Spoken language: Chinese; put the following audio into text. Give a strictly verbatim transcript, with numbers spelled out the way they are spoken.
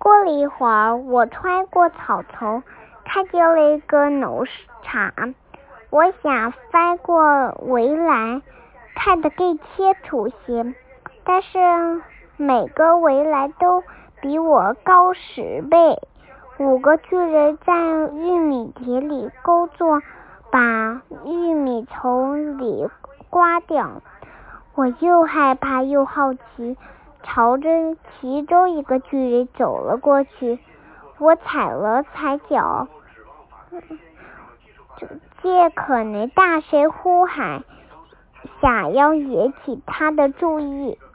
过了一会儿，我穿过草丛，看见了一个农场。我想翻过围栏，看得更清楚些，但是每个围栏都比我高十倍。五个巨人在玉米田里工作，把玉米从里刮掉。我又害怕又好奇，朝着其中一个巨人走了过去。我踩了踩脚，尽可能大声呼喊，想要引起他的注意。